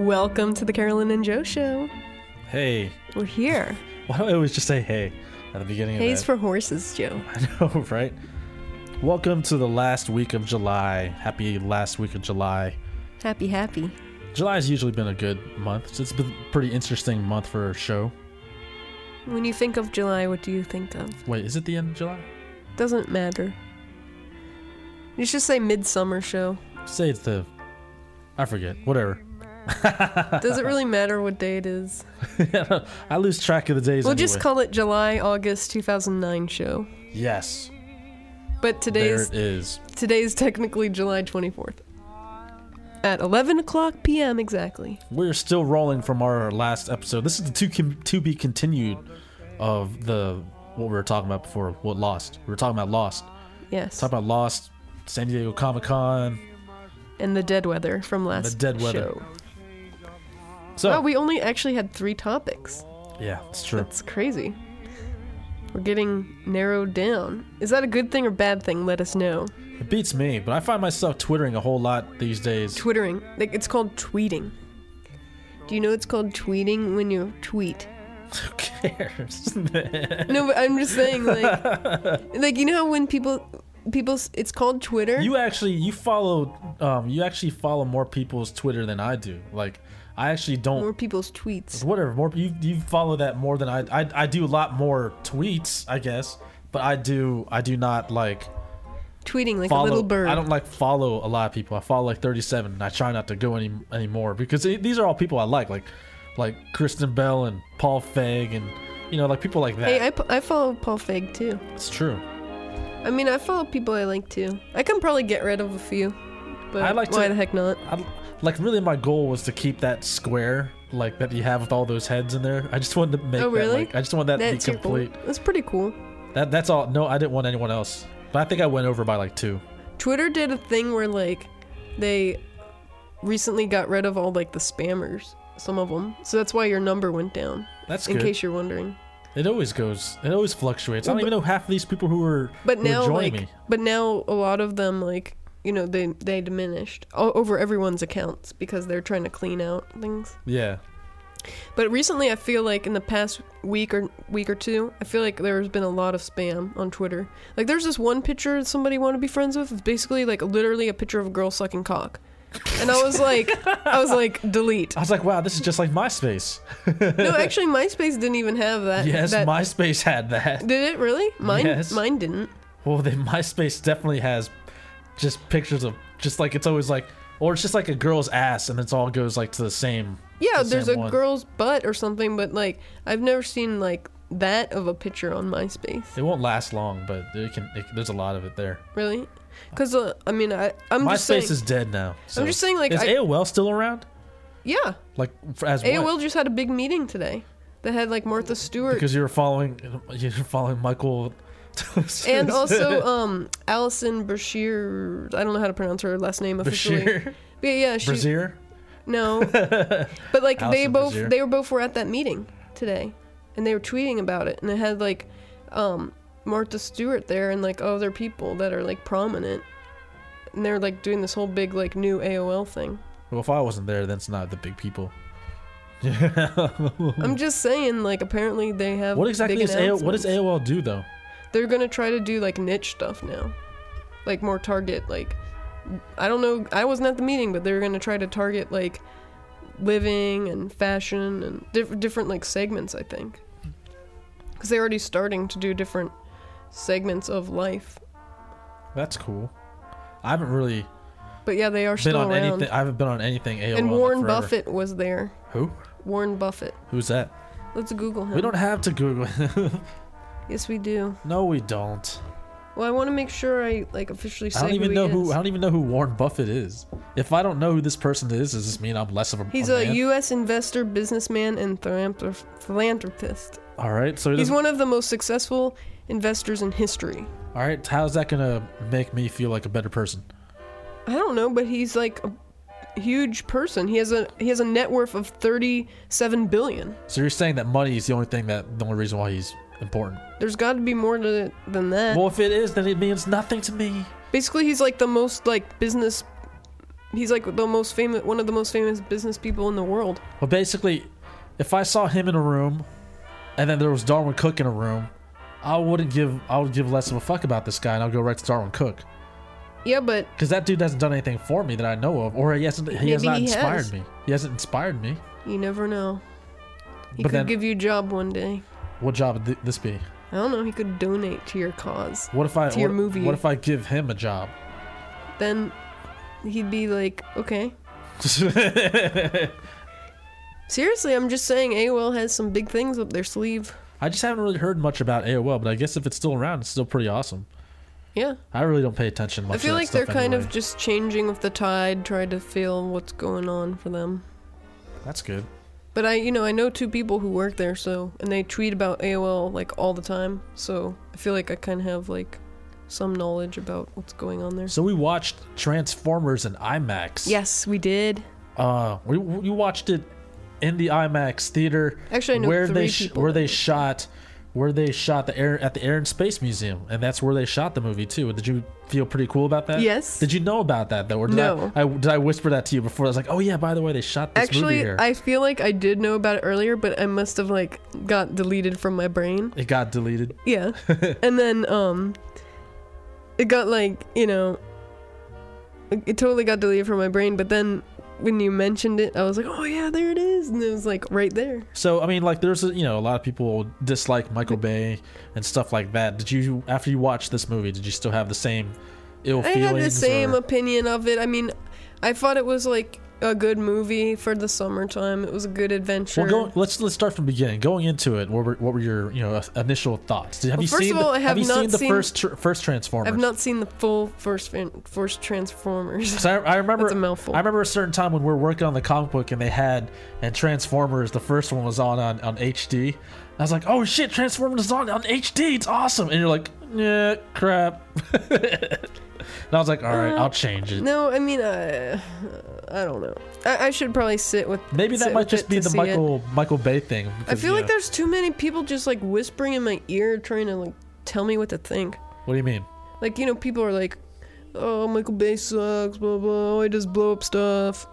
Welcome to the Carolyn and Joe Show. Hey. We're here. Why do I always just say hey at the beginning of that? Hey's for horses, Joe. I know, right? Welcome to the last week of July. Happy last week of July. Happy. July's usually been a good month. So it's been a pretty interesting month for a show. When you think of July, what do you think of? Wait, is it the end of July? Doesn't matter. You should say midsummer show. Say it's the... I forget. Whatever. Does it really matter what day it is? I lose track of the days We'll anyway. just call it July, August 2009 show. Yes. But There it is. today's technically July 24th. At 11 o'clock p.m. exactly. We're still rolling from our last episode. This is the to be continued of what we were talking about before. What Lost? We were talking about Lost. Yes. Talking about Lost, San Diego Comic-Con. And the dead weather from last show. So, Wow, we only actually had 3 topics. yeah, it's true. That's crazy. We're getting narrowed down. Is that a good thing or bad thing? Let us know. It beats me, but I find myself twittering a whole lot these days. Twittering. Like, it's called tweeting. Do you know it's called tweeting when you tweet? Who cares? No, but I'm just saying, like you know how when people, it's called Twitter. You actually follow more people's Twitter than I do. Like, I actually don't. More people's tweets. Whatever. More you follow that more than I do a lot more tweets, I guess. But I do not like Tweeting like follow, a little bird. I don't like follow a lot of people. I follow like 37, and I try not to go anymore because these are all people I like Kristen Bell and Paul Feig and like people like that. Hey, I follow Paul Feig too. It's true. I mean, I follow people I like too. I can probably get rid of a few, but why the heck not? Really, my goal was to keep that square like that you have with all those heads in there. I just wanted to make that. I just wanted that to be complete. That's pretty cool. That's all. No, I didn't want anyone else. But I think I went over by like 2. Twitter did a thing where like they recently got rid of all like the spammers, some of them. So that's why your number went down. That's in good. case you're wondering. It always fluctuates. I don't even know half of these people who are joining me. But now a lot of them like they diminished over everyone's accounts because they're trying to clean out things. Yeah. But recently, I feel like in the past week or two, I feel like there's been a lot of spam on Twitter. Like, there's this one picture somebody wanted to be friends with. It's basically like literally a picture of a girl sucking cock, and I was like, delete. I was like, wow, this is just like MySpace. No, actually, MySpace didn't even have that. Yes, MySpace had that. Did it really? Mine didn't. Well, MySpace definitely has just pictures of it's always like, or it's just like a girl's ass, and it all goes like to the same. Yeah, there's a girl's butt or something, but like I've never seen like that of a picture on MySpace. It won't last long, but there's a lot of it there. Really? Because I mean, I'm just saying. MySpace is dead now. So. I'm just saying, like, is AOL still around? Yeah. Like as AOL what? just had a big meeting today. That had like Martha Stewart. Because you're following Michael. And also Alison Bashir. I don't know how to pronounce her last name officially. Bashir? But yeah, she. Brazier? No. But like they Bashir. both were at that meeting today, and they were tweeting about it, and it had like Martha Stewart there and like other people that are like prominent, and they're like doing this whole big like new AOL thing. Well, if I wasn't there, then it's not the big people. I'm just saying, like, apparently they have. What exactly is AOL? What does AOL do though? They're gonna try to do like niche stuff now, like more target. Like, I don't know. I wasn't at the meeting, but they're gonna try to target like living and fashion and different like segments. I think because they're already starting to do different segments of life. That's cool. I haven't really. But yeah, they are been still on around. anything. I haven't been on anything AOL. And Warren Buffett was there. Who? Warren Buffett. Who's that? Let's Google him. We don't have to Google him. Yes, we do. No, we don't. Well, I want to make sure I like officially say I don't even who know he who. is. I don't even know who Warren Buffett is. If I don't know who this person is, does this mean I'm less of a? He's a U.S. investor, businessman, and philanthropist. All right, so he's one of the most successful investors in history. All right, how's that gonna make me feel like a better person? I don't know, but he's like a huge person. He has a net worth of $37 billion. So you're saying that money is the only reason why he's important? There's got to be more to it than that. Well, if it is, then it means nothing to me. Basically, he's like the most like business he's like the most famous, one of the most famous business people in the world. Well, basically, if I saw him in a room, and then there was Darwin Cook in a room, I would give less of a fuck about this guy, and I'll go right to Darwin Cook. Yeah, but Because that dude hasn't done anything for me that I know of, or he has not inspired has. me. He hasn't inspired me. you never know. He But could then- give you a job one day. What job would this be? I don't know. He could donate to your cause. What if I To your movie. What if I give him a job? Then he'd be like, okay. Seriously, I'm just saying AOL has some big things up their sleeve. I just haven't really heard much about AOL, but I guess if it's still around, it's still pretty awesome. Yeah. I really don't pay attention much. I feel to that like they're stuff kind anyway. of just changing with the tide, trying to feel what's going on for them. That's good. But I know 2 people who work there, so, and they tweet about AOL like all the time, so I feel like I kind of have like some knowledge about what's going on there. So we watched Transformers in IMAX. Yes, we did. We watched it in the IMAX theater. Actually, I know where 3 they people. where they shot the Air and Space Museum, and that's where they shot the movie too. Did you feel pretty cool about that? Yes. Did you know about that though? Or did No. did I whisper that to you before? I was like, oh yeah, by the way, they shot this movie Actually, here. I feel like I did know about it earlier, but I must have like got deleted from my brain. It got deleted. Yeah. And then it got like, it totally got deleted from my brain, but then when you mentioned it, I was like, oh yeah, there it is, and it was like right there. So I mean, like, there's a lot of people dislike Michael Bay and stuff like that. Did you, after you watched this movie, did you still have the same ill I feelings? had the same or- opinion of it. I mean, I thought it was like a good movie for the summertime. It was a good adventure. Well, let's start from the beginning. Going into it, what were your initial thoughts? Have you first seen of all, I have you not seen the seen- first Transformers? I've not seen the full first Transformers. So I remember That's a mouthful. I remember a certain time when we were working on the comic book and Transformers, the first one was on HD. I was like, oh shit, Transformers is on HD. It's awesome. And you're like, yeah, crap. And I was like, all right, I'll change it. No, I mean, I don't know. I should probably sit with. Maybe that sit might with just it be to the see Michael Bay thing. I because, feel like there's too many people just like whispering in my ear, trying to like tell me what to think. What do you mean? Like, people are like, "Oh, Michael Bay sucks, blah blah. Oh, he just blow up stuff."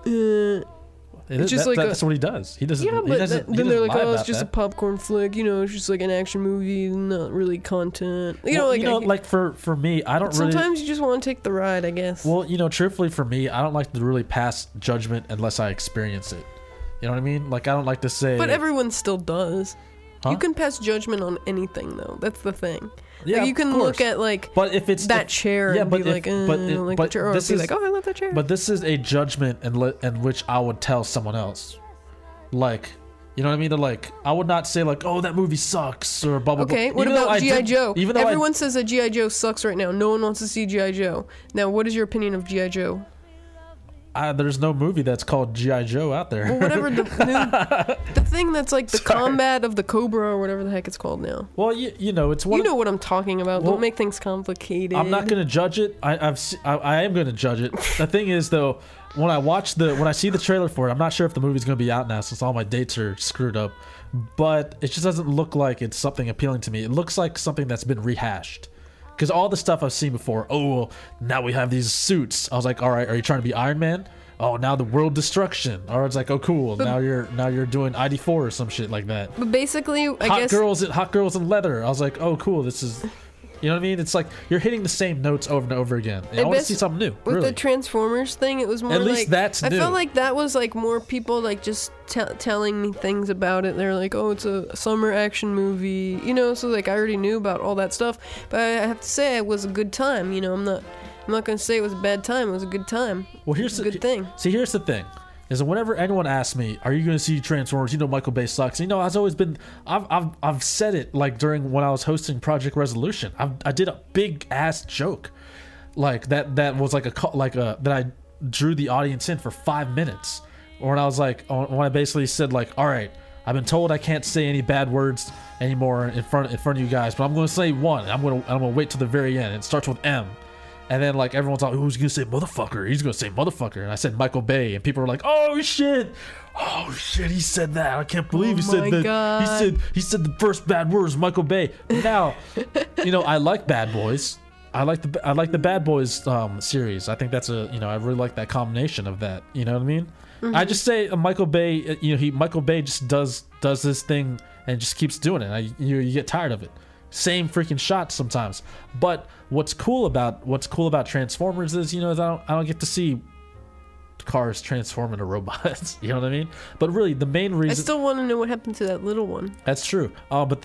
It's just that's what he does. He doesn't. Yeah, he but doesn't, he then they're doesn't like, lie "Oh, it's about just a that. popcorn flick. It's just like an action movie, not really content." Like for me, I don't really. Sometimes you just want to take the ride, I guess. Well, truthfully for me, I don't like to really pass judgment unless I experience it. You know what I mean? Like, I don't like to say. But everyone still does. Huh? You can pass judgment on anything, though. That's the thing. Yeah, Like, you can of look course. at like But if it's that chair yeah, and but be if- like, but I it- don't like but the chair, or this be is- like, oh, I love that chair. But this is a judgment in which I would tell someone else. Like, you know what I mean? Like, I would not say like, oh, that movie sucks or blah blah blah. Okay, what Even though about I G.I. did- Joe? Even though Everyone says that G.I. Joe sucks right now. No one wants to see G.I. Joe. Now, what is your opinion of G.I. Joe? there's no movie that's called G.I. Joe out there. Well, whatever the thing that's like the Sorry. combat of the Cobra or whatever the heck it's called now. Well, it's one. You know what I'm talking about. Well, Don't make things complicated. I'm not gonna judge it. I am gonna judge it. The thing is, though, when I see the trailer for it, I'm not sure if the movie's gonna be out now since all my dates are screwed up. But it just doesn't look like it's something appealing to me. It looks like something that's been rehashed. Because all the stuff I've seen before, oh, well, now we have these suits. I was like, all right, are you trying to be Iron Man? Oh, now the world destruction. Or it's like, oh, cool. Now you're doing ID4 or some shit like that. But basically, I Hot guess girls in leather. I was like, oh, cool. This is, you know what I mean? It's like you're hitting the same notes over and over again. And I want to see something new. with Really. the Transformers thing, it was more At like least that's I new. felt like that was like more people like just telling me things about it. They're like, oh, it's a summer action movie, So like I already knew about all that stuff, but I have to say it was a good time. I'm not gonna say it was a bad time. It was a good time. Well, here's a good thing. See, here's the thing: is that whenever anyone asks me, "Are you going to see Transformers?" Michael Bay sucks. I've always been. I've said it like during when I was hosting Project Resolution. I did a big ass joke, like that was like that I drew the audience in for 5 minutes, or when I was like when I basically said like, "All right, I've been told I can't say any bad words anymore in front of you guys, but I'm going to say one. I'm going to wait till the very end. It starts with M." And then, like, everyone's like, who's going to say motherfucker? He's going to say motherfucker. And I said Michael Bay. And people were like, oh, shit. Oh, shit, he said that. I can't believe he said that. God. He said the first bad words, Michael Bay. Now, I like Bad Boys. I like the Bad Boys series. I think that's I really like that combination of that. You know what I mean? Mm-hmm. I just say Michael Bay. Michael Bay just does this thing and just keeps doing it. You get tired of it. Same freaking shot sometimes. But what's cool about Transformers is I don't get to see cars transform into robots. You know what I mean? But really, the main reason I still want to know what happened to that little one. That's true. But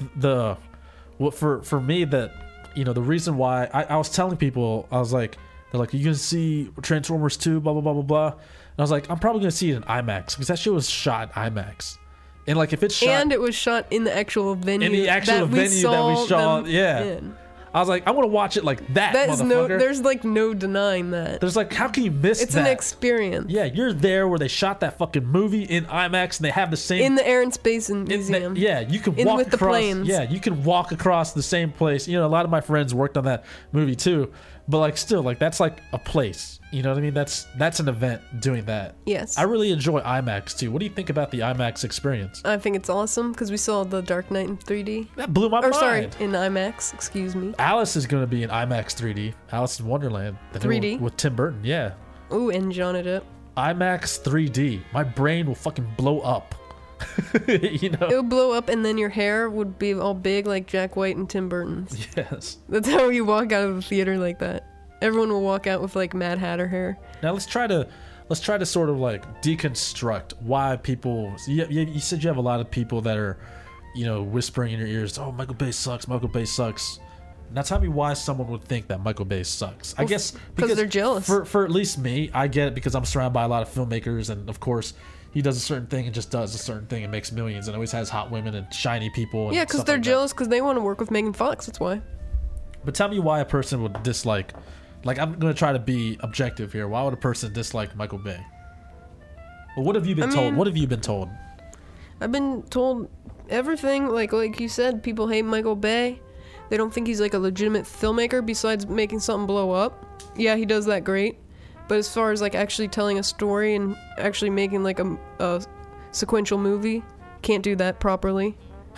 for me that the reason why I was telling people, I was like, they're like, you gonna see Transformers 2, blah blah blah blah blah. And I was like, I'm probably gonna see it in IMAX because that shit was shot in IMAX. And like if it's shot, and it was shot in the actual venue. In the actual venue that we saw, yeah. In. I was like, I want to watch it like that. There's like no denying that. There's like, how can you miss that? It's an experience. Yeah, you're there where they shot that fucking movie in IMAX, and they have the same in the Air and Space Museum. You can walk with across. The planes. Yeah, you can walk across the same place. A lot of my friends worked on that movie too, but like still, like that's like a place. You know what I mean? That's an event doing that. Yes. I really enjoy IMAX too. What do you think about the IMAX experience? I think it's awesome because we saw The Dark Knight in 3D. That blew my mind. Sorry, in IMAX. Excuse me. Alice is going to be in IMAX 3D. Alice in Wonderland. 3D? With Tim Burton, yeah. Ooh, and Johnny Depp. IMAX 3D. My brain will fucking blow up. It would blow up and then your hair would be all big like Jack White and Tim Burton's. Yes. That's how you walk out of the theater like that. Everyone will walk out with like Mad Hatter hair. Now let's try to sort of like deconstruct why people. You said you have a lot of people that are, whispering in your ears, "Oh, Michael Bay sucks. Michael Bay sucks." Now tell me why someone would think that Michael Bay sucks. I guess because they're jealous. For at least me, I get it because I'm surrounded by a lot of filmmakers, and of course, he does a certain thing and just does a certain thing and makes millions, and always has hot women and shiny people. And yeah, because they're jealous because they want to work with Megan Fox. That's why. But tell me why a person would dislike. Like, I'm going to try to be objective here. Why would a person dislike Michael Bay? Well, what have you been told? What have you been told? I've been told everything. Like you said, people hate Michael Bay. They don't think he's like a legitimate filmmaker besides making something blow up. Yeah, he does that great. But as far as like actually telling a story and actually making like a sequential movie, can't do that properly.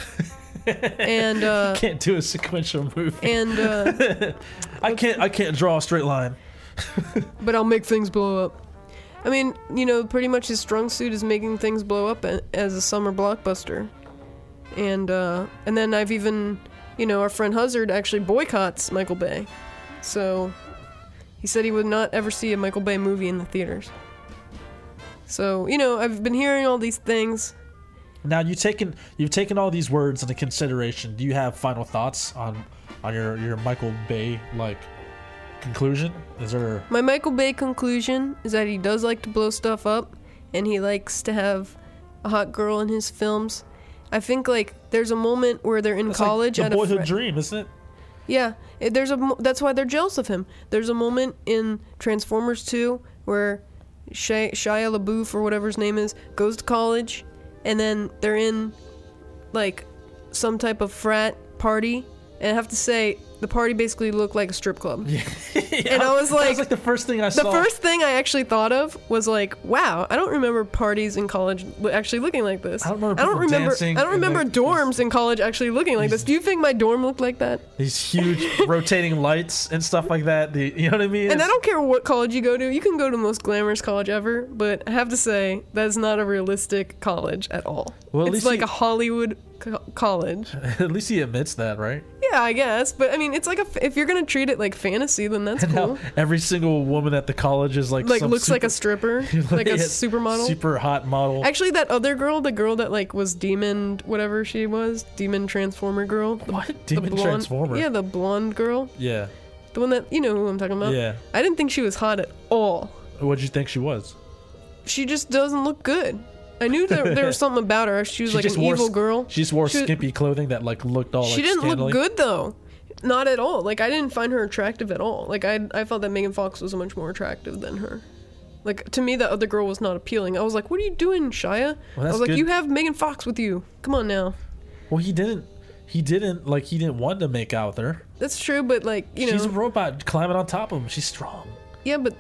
And can't do a sequential movie. And I can't draw a straight line. But I'll make things blow up. I mean, pretty much his strong suit is making things blow up as a summer blockbuster. And then I've even, our friend Huzzard actually boycotts Michael Bay. So he said he would not ever see a Michael Bay movie in the theaters. So, I've been hearing all these things. Now you've taken all these words into consideration. Do you have final thoughts on your Michael Bay conclusion? Is there my Michael Bay conclusion is that he does like to blow stuff up, and he likes to have a hot girl in his films. I think there's a moment where they're in college like the boyhood dream, isn't it? Yeah, that's why they're jealous of him. There's a moment in Transformers 2 where Shia LaBeouf or whatever his name is goes to college. And then they're in, some type of frat party. And I have to say, the party basically looked like a strip club. Yeah. And I was like... That was the first thing I saw. The first thing I actually thought of was wow, I don't remember parties in college actually looking like this. I don't remember dorms in college actually looking like this. Do you think my dorm looked like that? These huge rotating lights and stuff like that. You know what I mean? And I don't care what college you go to. You can go to the most glamorous college ever. But I have to say, that's not a realistic college at all. Well, it's like a Hollywood college. At least he admits that, right? Yeah, I guess. But I mean, it's if you're gonna treat it like fantasy, then that's cool. Every single woman at the college is looks like a stripper, like a supermodel, super hot model. Actually, that other girl, the girl that was demon, whatever she was, demon transformer girl. What? Demon transformer? Yeah, the blonde girl. Yeah. The one that who I'm talking about. Yeah. I didn't think she was hot at all. What'd you think she was? She just doesn't look good. I knew there was something about her. She was an evil girl. She just wore skimpy clothing that looked all She didn't look good though. Not at all. I didn't find her attractive at all. I felt that Megan Fox was much more attractive than her. To me, the other girl was not appealing. I was like, what are you doing, Shia? Well, I was like, you have Megan Fox with you. Come on now. Well, he didn't want to make out with her. That's true, but she's a robot climbing on top of him. She's strong. Yeah, but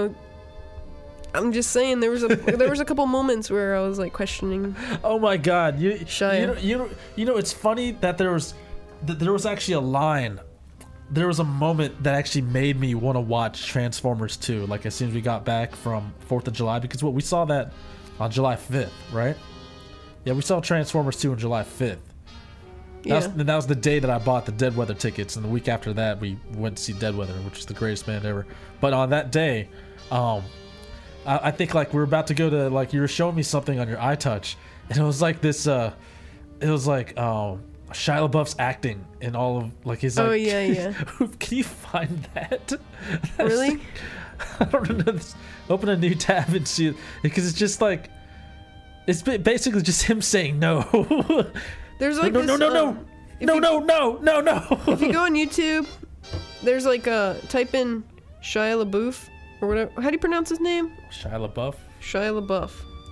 I'm just saying there was a couple moments where I was questioning. Oh my God, Shia. It's funny that there was actually a line there was a moment that actually made me want to watch Transformers 2. Like as soon as we got back from 4th of July, because we saw that on July 5th, right? Yeah, we saw Transformers 2 on July 5th. That was the day that I bought the Dead Weather tickets, and the week after that we went to see Dead Weather, which is the greatest band ever. But on that day, I think like we were about to go to, like, you were showing me something on your iTouch, and it was like this it was like Shia LaBeouf's acting in all of like his like, yeah. Can you find that? Really? Like, I don't know. Open a new tab and see it, because it's just like it's basically just him saying no. There's like no. If you go on YouTube, there's like type in Shia LaBeouf or whatever. How do you pronounce his name? Shia LaBeouf. Shia LaBeouf.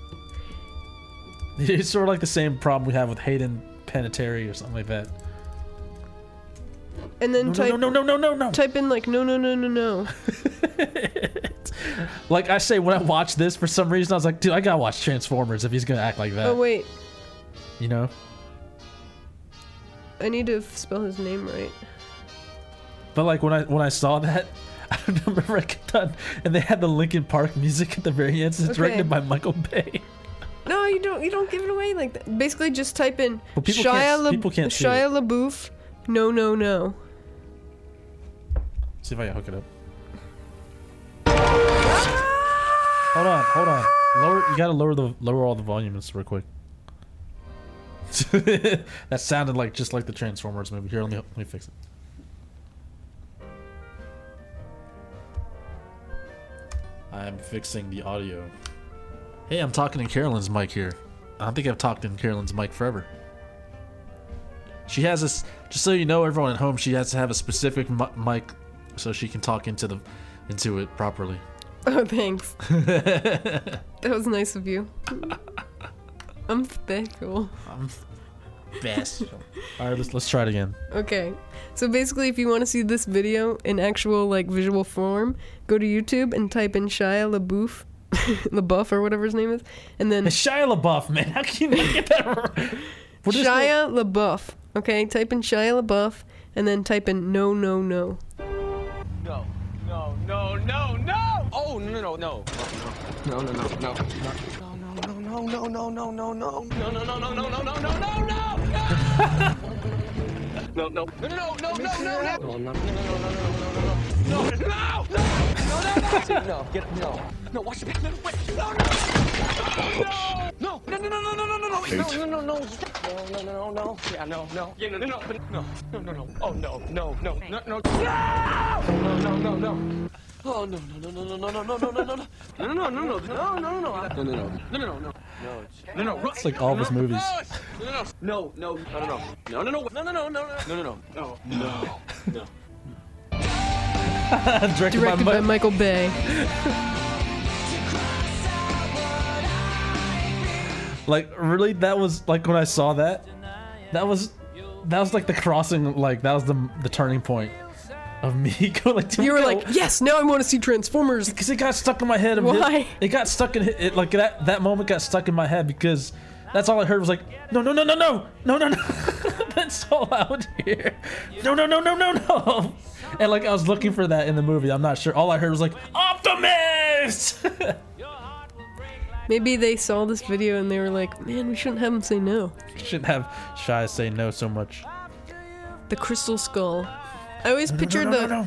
It's sort of like the same problem we have with Hayden Panettiere or something like that. And then no. Type in like no. Like I say, when I watched this, for some reason I was like, dude, I gotta watch Transformers if he's gonna act like that. Oh wait, you know. I need to spell his name right. But like when I saw that, I don't remember I got done, and they had the Linkin Park music at the very end. It's directed by Michael Bay. No, you don't give it away like that. Basically, just type in people can't see Shia LaBeouf. No. See if I can hook it up. Hold on. You gotta lower all the volumes real quick. That sounded like just like the Transformers movie. Here, let me fix it. I'm fixing the audio. Hey, I'm talking in Carolyn's mic here. I don't think I've talked in Carolyn's mic forever. She has this, just so you know, everyone at home, she has to have a specific mic so she can talk into it properly. Oh, thanks. That was nice of you. I'm special. All right, let's try it again. Okay, so basically, if you want to see this video in actual like visual form, go to YouTube and type in Shia LaBeouf or whatever his name is, and then Shia LaBeouf, man. How can you not get that right? Shia LaBeouf. Okay, type in Shia LaBeouf and then type in no. No. Oh, no. No. It's like all of his movies. No. Directed by Michael Bay. Like really, that was like when I saw that. That was like the crossing. Like that was the turning point of me going like. You were like, yes, now I want to see Transformers. Because it got stuck in my head. Why? It got stuck in it. Like that moment got stuck in my head because that's all I heard was like no. That's all I would hear. No. And like I was looking for that in the movie. I'm not sure. All I heard was like Optimus. Maybe they saw this video and they were like, man, we shouldn't have him say no. We shouldn't have Shia say no so much. The Crystal Skull. I always pictured the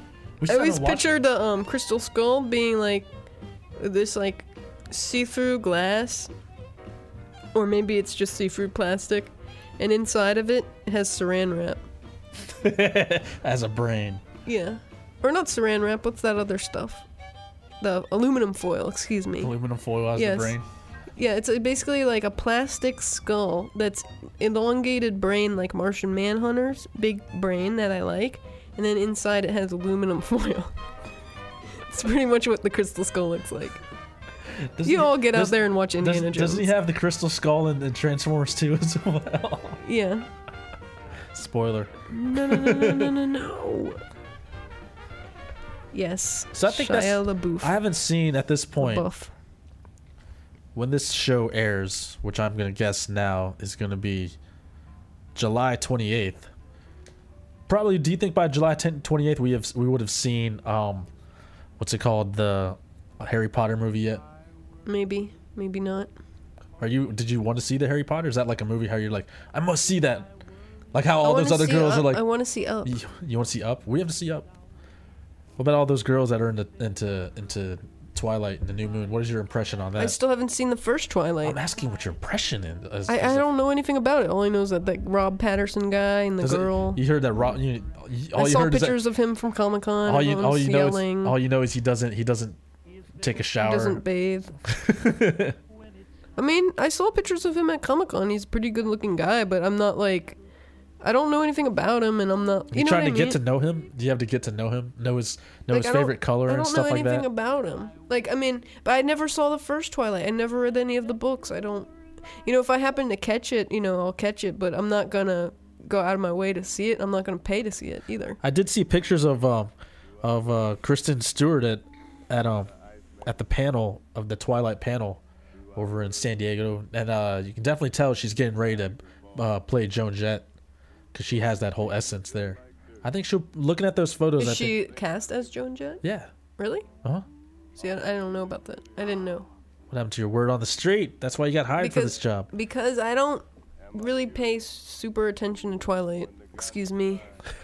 Crystal Skull being like this like see-through glass, or maybe it's just see-through plastic, and inside of it has saran wrap. As a brain. Yeah, or not saran wrap. What's that other stuff? The aluminum foil. Excuse me. Aluminum foil as the brain. Yeah, it's basically like a plastic skull that's elongated brain, like Martian Manhunter's big brain that I like, and then inside it has aluminum foil. It's pretty much what the Crystal Skull looks like. You all get out there and watch Indiana Jones. Doesn't he have the Crystal Skull in Transformers 2 as well? Yeah. Spoiler. No. Yes. So I think Shia LaBeouf. I haven't seen at this point LaBeouf. when this show airs, which I'm gonna guess now is gonna be July 28th. probably. Do you think by July 10th, 28th we would have seen what's it called, the Harry Potter movie yet? Maybe not. Did you want to see the Harry Potter? Is that like a movie how you're like, I must see that? Like how all those other girls are like, I want to see Up. You want to see Up? We have to see Up. What about all those girls that are into Twilight and the New Moon? What is your impression on that? I still haven't seen the first Twilight. I'm asking what your impression is. I don't know anything about it. All I know is that Rob Patterson guy and the girl. You heard that Rob? I saw pictures of him from Comic-Con. All you know is he doesn't take a shower. He doesn't bathe. I mean, I saw pictures of him at Comic-Con. He's a pretty good-looking guy, but I'm not like, I don't know anything about him, and I'm not. You know trying to get to know him? Do you have to get to know him? Know his favorite color and stuff like that? I don't know anything about him. Like, I mean, but I never saw the first Twilight. I never read any of the books. I don't. If I happen to catch it, I'll catch it, but I'm not gonna go out of my way to see it. I'm not gonna pay to see it either. I did see pictures of Kristen Stewart at the panel of the Twilight panel over in San Diego, and you can definitely tell she's getting ready to play Joan Jett because she has that whole essence there. I think looking at those photos. Is she cast as Joan Jett? Yeah. Really? Uh-huh. See, I don't know about that. I didn't know. What happened to your word on the street? That's why you got hired for this job. Because I don't really pay super attention to Twilight. Excuse me.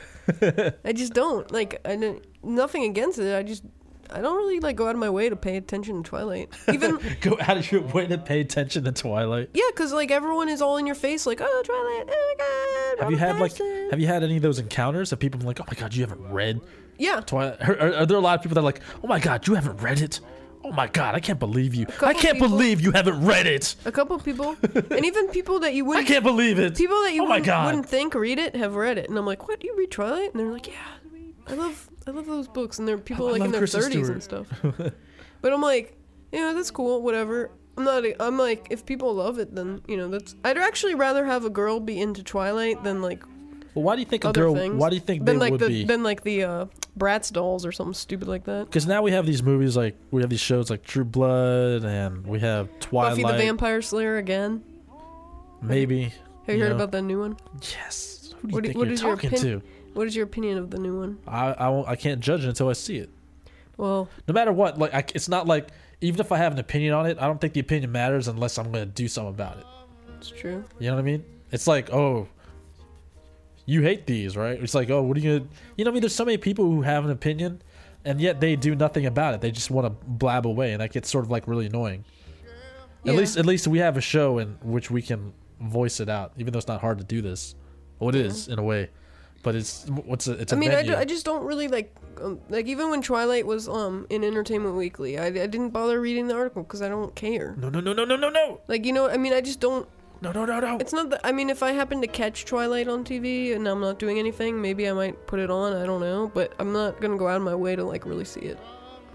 I just don't. Like, nothing against it. I don't really go out of my way to pay attention to Twilight. Even go out of your way to pay attention to Twilight. Yeah, because everyone is all in your face, like, oh, Twilight, oh my God. Have you had any of those encounters that people are like, oh my God, you haven't read? Yeah. Twilight? Are there a lot of people that are like, oh my God, you haven't read it? Oh my God, I can't believe you. I can't believe you haven't read it. A couple people, and even people that you wouldn't. I can't believe it. People that you wouldn't think read it have read it, and I'm like, what? You read Twilight? And they're like, yeah, I love those books, and they're people in their Kristen 30s Stewart. And stuff. But I'm like, that's cool, whatever. I'm like, if people love it, then that's. I'd actually rather have a girl be into Twilight than like. Well, why do you think a girl? Things. Why do you think they would be? Than like the Bratz dolls or something stupid like that. Because now we have these movies, like we have these shows like True Blood, and we have Twilight. Buffy the Vampire Slayer again. Maybe. Have you heard about that new one? Yes. Who do you think you're talking to? What is your opinion of the new one? I can't judge it until I see it. Well, no matter what, it's not like, even if I have an opinion on it, I don't think the opinion matters unless I'm going to do something about it. It's true. You know what I mean? It's like, oh, you hate these, right? It's like, oh, what are you going to... You know what I mean? There's so many people who have an opinion, and yet they do nothing about it. They just want to blab away, and that gets sort of really annoying. Yeah. At least we have a show in which we can voice it out, even though it's not hard to do this. Well, it is, in a way. But it's a venue. I just don't really like even when Twilight was in Entertainment Weekly, I didn't bother reading the article because I don't care. No. I just don't. No. It's not that. If I happen to catch Twilight on TV and I'm not doing anything, maybe I might put it on. I don't know, but I'm not gonna go out of my way to really see it.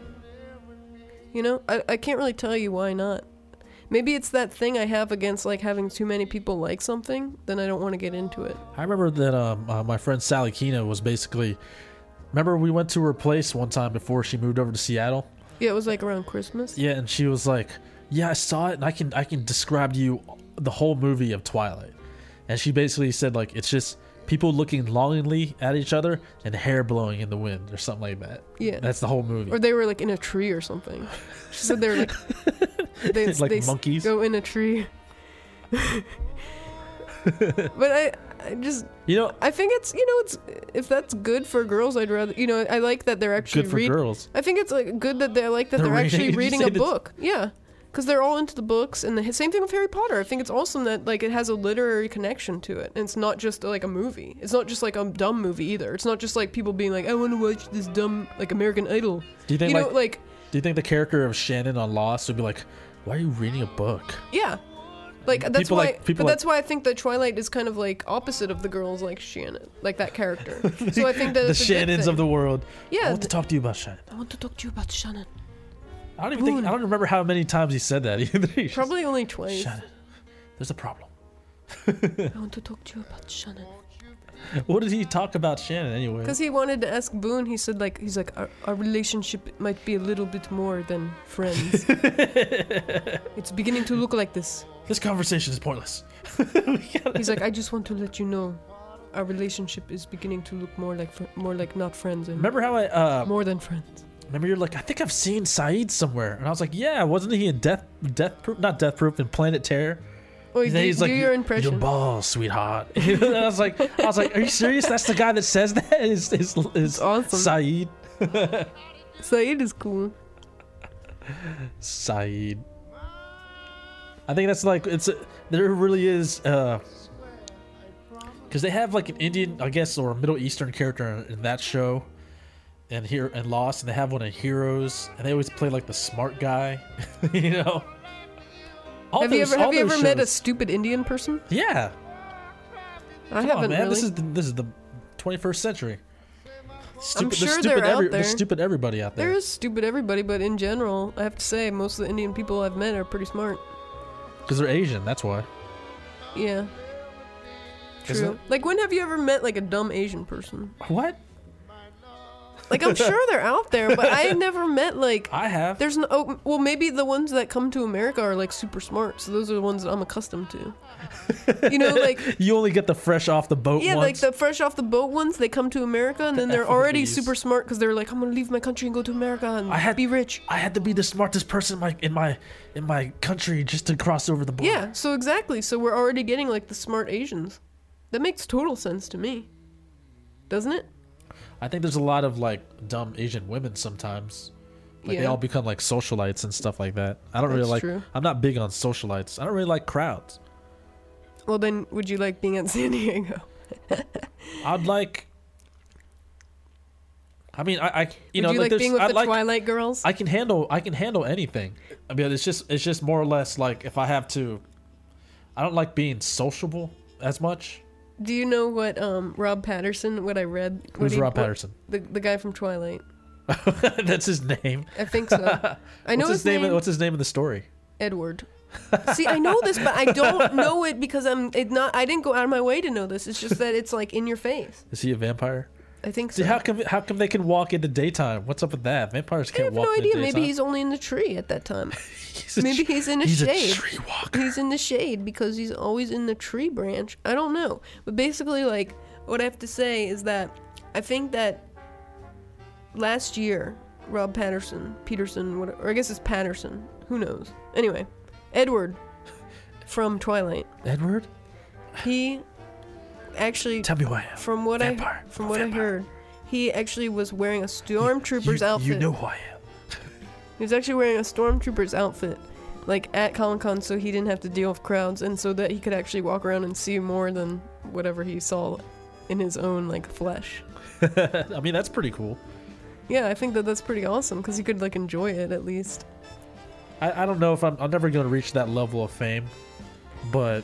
I can't really tell you why not. Maybe it's that thing I have against having too many people like something, then I don't want to get into it. I remember that my friend Sally Kina was basically... Remember we went to her place one time before she moved over to Seattle? Yeah, it was around Christmas. Yeah, and she was like, yeah, I saw it, and I can describe to you the whole movie of Twilight. And she basically said, it's just people looking longingly at each other and hair blowing in the wind or something like that. Yeah. That's the whole movie. Or they were in a tree or something. She said they were they monkeys go in a tree. But I just I think it's it's if that's good for girls, I'd rather I like that they're actually good for girls. I think it's good that they're they're actually reading a book. Yeah. Because they're all into the books, and the same thing with Harry Potter. I think it's awesome that it has a literary connection to it, and it's not just a movie. It's not just a dumb movie either. It's not just people being I want to watch this dumb American Idol. Do you think do you think the character of Shannon on Lost would be like, why are you reading a book? Yeah, that's why. That's why I think that Twilight is kind of opposite of the girls like Shannon, that character. So I think that the Shannons of the world. Yeah, I want to talk to you about Shannon. I want to talk to you about Shannon. I don't remember how many times he said that either. Probably only twice. Shannon, there's a problem. I want to talk to you about Shannon. What did he talk about Shannon anyway? Because he wanted to ask Boone. He said our relationship might be a little bit more than friends. It's beginning to look like this. This conversation is pointless. He's like, I just want to let you know our relationship is beginning to look more like not friends and Remember how I more than friends. remember you're like, I think I've seen Saeed somewhere, and I was like, yeah, wasn't he in Death Proof, not Death Proof, in Planet Terror? Oh, And then do, he's do like, your impression. Your balls, sweetheart. And I was like, are you serious? That's the guy that says that? Is awesome. Saeed? Saeed is cool. Saeed. I think that's like there really is because they have like an Indian, I guess, or a Middle Eastern character in that show, and here and Lost, and they have one in Heroes, and they always play like the smart guy, you know. Have you ever met a stupid Indian person? Yeah. I Come haven't on, man. really. This is the 21st century. I'm sure they're out there. There's stupid everybody out there. There is stupid everybody, but in general, I have to say most of the Indian people I've met are pretty smart. Because they're Asian, that's why. Yeah. Isn't True. it? Like, when have you ever met like a dumb Asian person? What? Like, I'm sure they're out there, but I never met like. I have. There's no. Oh, well, maybe the ones that come to America are like super smart, so those are the ones that I'm accustomed to. You know, like. You only get the fresh off the boat Yeah, ones. like the fresh off the boat ones. They come to America and then they're already FWBs. super smart because they're like, I'm gonna leave my country and go to America and be rich. I had to be the smartest person in my country just to cross over the border. Yeah, so exactly. So we're already getting like the smart Asians. That makes total sense to me. Doesn't it? I think there's a lot of like dumb Asian women sometimes. Like they Yeah. all become like socialites and stuff like that. I don't really That's like. true. I'm not big on socialites. I don't really like crowds. Well, then, would you like being at San Diego? I'd like. I mean, I you would know, you like there's- being with I the like, Twilight girls? I can handle anything. I mean, it's just more or less like if I have to. I don't like being sociable as much. Do you know what Rob Patterson? What I read? Who's Rob Patterson? The guy from Twilight. That's his name. I think so. I know What's his name. What's his name in the story? Edward. See, I know this, but I don't know it because I didn't go out of my way to know this. It's just that it's like in your face. Is he a vampire? I think so. See, how come they can walk in the daytime? What's up with that? Vampires I can't have walk no in the idea. daytime. Maybe he's only in the tree at that time. Maybe he's in a he's shade. a tree walker. He's in the shade because he's always in the tree branch. I don't know. But basically, like, what I have to say is that I think that last year, Rob Peterson, whatever, or I guess it's Patterson. Who knows? Anyway, Edward from Twilight. Edward? He actually, Tell me who I am. from what Vampire. from what I heard, he actually was wearing a stormtrooper's outfit. You know who I am. He was actually wearing a stormtrooper's outfit, like at Comic-Con, so he didn't have to deal with crowds, and so that he could actually walk around and see more than whatever he saw in his own like flesh. I mean, that's pretty cool. Yeah, I think that that's pretty awesome because he could like enjoy it at least. I don't know if I'm never going to reach that level of fame, but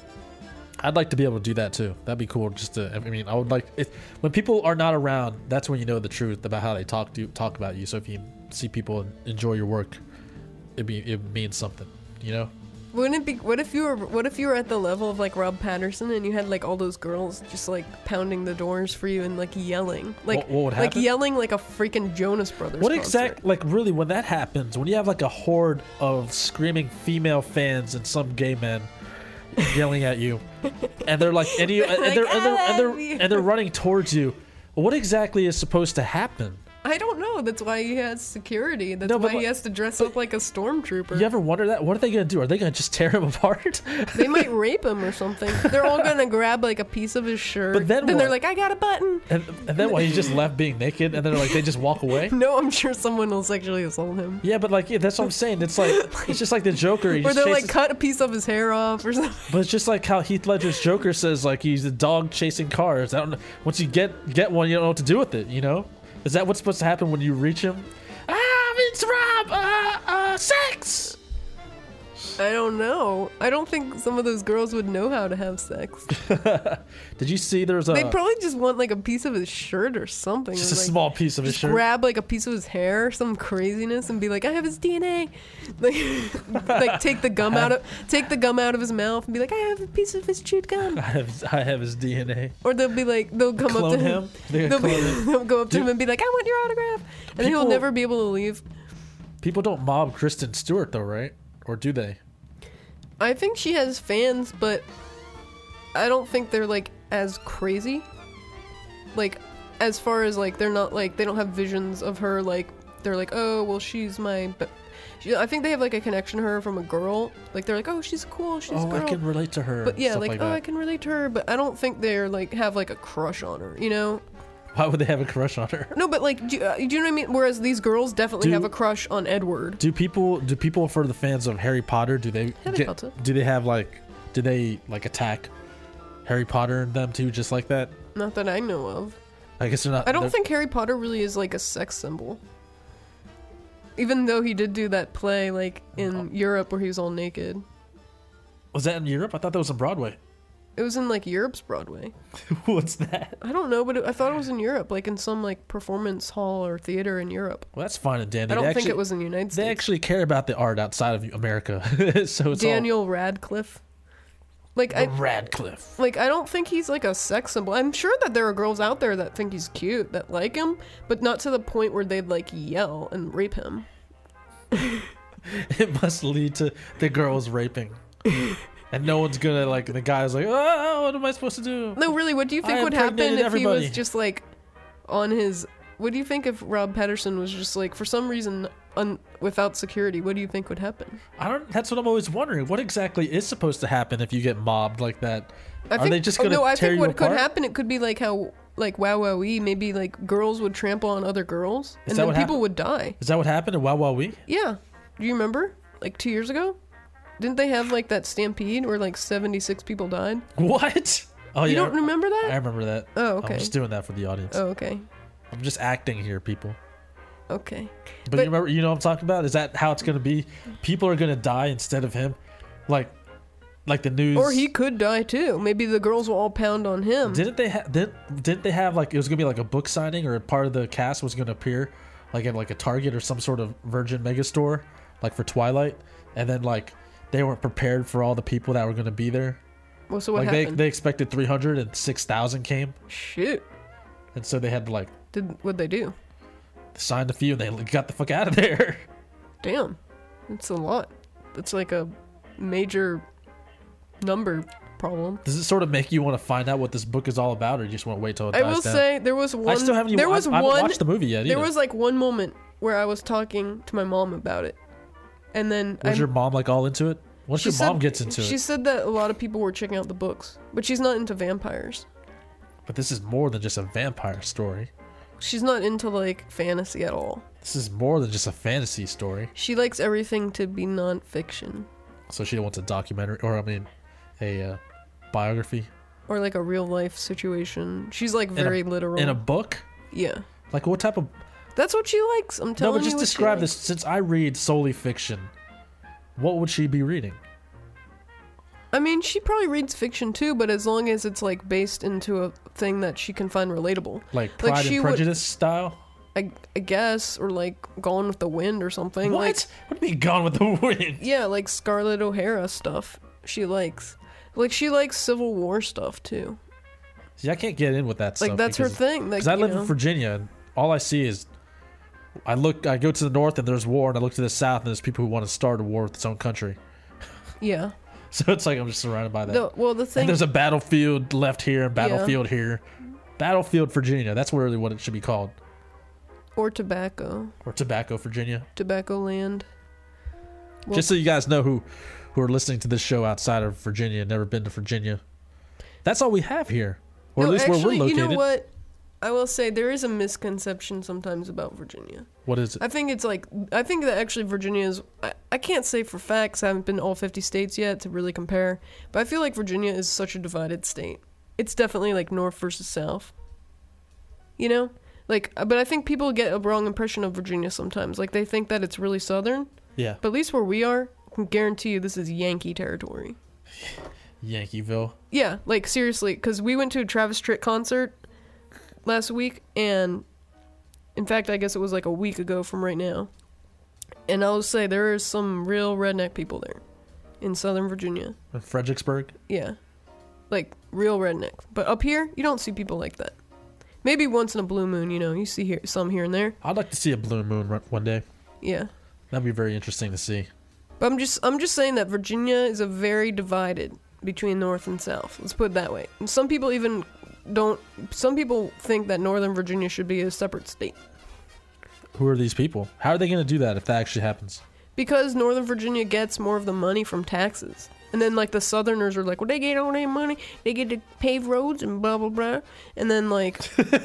I'd like to be able to do that too. That'd be cool. Just to, I mean, I would like when people are not around. That's when you know the truth about how they talk about you. So if you see people enjoy your work, it means something, you know. Wouldn't it be? What if you were at the level of like Rob Patterson and you had like all those girls just like pounding the doors for you and like yelling, like What would happen? like yelling like a freaking Jonas Brothers. What concert. exact like really when that happens, when you have like a horde of screaming female fans and some gay men yelling at you, and they're like and they're running towards you, what exactly is supposed to happen? I don't know. That's why he has security. That's No, but why he has to dress up like a stormtrooper. You ever wonder that? What are they gonna do? Are they gonna just tear him apart? They might rape him or something. They're all gonna grab like a piece of his shirt. But then they're what? like, I got a button. and then what? He's just left being naked, and then like they just walk away. No, I'm sure someone will sexually assault him. Yeah, but like that's what I'm saying. It's like it's just like the Joker. He Or just they'll like chases- cut a piece of his hair off or something. But it's just like how Heath Ledger's Joker says, like he's a dog chasing cars. I don't know. Once you get one, you don't know what to do with it. You know? Is that what's supposed to happen when you reach him? It's Rob. Sex. I don't know. I don't think some of those girls would know how to have sex. Did you see there's a They probably just want like a piece of his shirt or something. just or, a like, small piece of his just shirt? grab like a piece of his hair, some craziness, and be like, "I have his DNA." Like, like take the gum out of his mouth and be like, "I have a piece of his chewed gum." I have his DNA. Or they'll be like, they'll come up Clone to him. him? They're gonna clone him. They'll go up to Dude. him and be like, "I want your autograph," and then he'll People- never be able to leave. People don't mob Kristen Stewart though, right? Or do they? I think she has fans, but I don't think they're like as crazy. Like, as far as like they're not like they don't have visions of her like they're like, oh well she's my. I think they have like a connection to her from a girl. Like they're like, oh she's cool, she's a girl. I can relate to her. But yeah, stuff like that. I can relate to her. But I don't think they're like have like a crush on her. You know. Why would they have a crush on her? No, but like, do you know what I mean? Whereas these girls definitely have a crush on Edward. Do people for the fans of Harry Potter? Do they attack Harry Potter and them too, just like that? Not that I know of. I guess they're not. I don't think Harry Potter really is like a sex symbol. Even though he did do that play like in Europe where he was all naked. Was that in Europe? I thought that was on Broadway. It was in like Europe's Broadway. What's that? I don't know, but I thought it was in Europe, like in some like performance hall or theater in Europe. Well, that's fine and dandy. I don't think it was in the United States. They actually care about the art outside of America, so it's Daniel Radcliffe. Like Radcliffe. Like I don't think he's like a sex symbol. I'm sure that there are girls out there that think he's cute, that like him, but not to the point where they'd like yell and rape him. It must lead to the girls raping. And no one's gonna like. The guy's like, oh, what am I supposed to do? No, really. What do you think would happen if he was just like on his? What do you think if Rob Patterson was just like for some reason without security? What do you think would happen? That's what I'm always wondering. What exactly is supposed to happen if you get mobbed like that? Are they just gonna tear you apart? Could happen. It could be like how like Wow Wowee. Maybe like girls would trample on other girls, and then people would die. Is that what happened in Wow Wowee? Yeah. Do you remember? Like 2 years ago. Didn't they have like that stampede where like 76 people died? What? Oh, you don't remember that? I remember that. Oh, okay. I'm just doing that for the audience. Oh, okay. I'm just acting here, people. Okay. But you remember? You know what I'm talking about? Is that how it's going to be? People are going to die instead of him, like the news. Or he could die too. Maybe the girls will all pound on him. Didn't they have like it was going to be like a book signing or a part of the cast was going to appear like at like a Target or some sort of Virgin Megastore, like for Twilight, and then like. They weren't prepared for all the people that were going to be there. Well, so what happened? They expected 300 and 6,000 came. Shoot. And so they had to like... What'd they do? Signed a few and they got the fuck out of there. Damn. That's a lot. That's like a major number problem. Does it sort of make you want to find out what this book is all about or you just want to wait till it dies down? I will say there was one... I still haven't I haven't watched the movie yet either. There was like one moment where I was talking to my mom about it. And then was your mom like all into it? Once your mom gets into it. She said that a lot of people were checking out the books, but she's not into vampires. But this is more than just a vampire story. She's not into like fantasy at all. This is more than just a fantasy story. She likes everything to be non-fiction. So she wants a documentary, or I mean, a biography, or like a real life situation. She's like very literal. In a book? Yeah. Like what type of? That's what she likes. I'm telling you. No, but just describe this. Since I read solely fiction, what would she be reading? I mean, she probably reads fiction too, but as long as it's like based into a thing that she can find relatable. Like Pride and Prejudice style? I guess, or like Gone with the Wind or something. What? Like, what do you mean Gone with the Wind? Yeah, like Scarlett O'Hara stuff. She likes. Like she likes Civil War stuff too. See, I can't get in with that stuff. Like that's her thing. Because I live in Virginia, and all I see is I go to the north and there's war, and I look to the south and there's people who want to start a war with its own country. Yeah. So it's like I'm just surrounded by that. No, well, the thing. And there's a battlefield left here and battlefield here. Battlefield Virginia. That's really what it should be called. Or Tobacco. Or Tobacco, Virginia. Tobacco Land. Well, just so you guys know who are listening to this show outside of Virginia, never been to Virginia. That's all we have here. Or at least actually, where we're located. You know what? I will say there is a misconception sometimes about Virginia. What is it? I think that actually Virginia is, I can't say for facts, I haven't been to all 50 states yet to really compare, but I feel like Virginia is such a divided state. It's definitely like North versus South. You know? Like, but I think people get a wrong impression of Virginia sometimes. Like, they think that it's really southern. Yeah. But at least where we are, I can guarantee you this is Yankee territory. Yankeeville? Yeah, like seriously, because we went to a Travis Tritt concert last week, and in fact, I guess it was like a week ago from right now. And I'll say there are some real redneck people there in Southern Virginia. In Fredericksburg? Yeah. Like, real redneck. But up here, you don't see people like that. Maybe once in a blue moon, you know, you see some here and there. I'd like to see a blue moon one day. Yeah. That'd be very interesting to see. But I'm just saying that Virginia is a very divided between North and South. Let's put it that way. And some people even don't. Some people think that Northern Virginia should be a separate state. Who are these people? How are they going to do that if that actually happens? Because Northern Virginia gets more of the money from taxes. And then, like, the Southerners are like, well, they get all their money, they get to pave roads and blah, blah, blah. And then, like,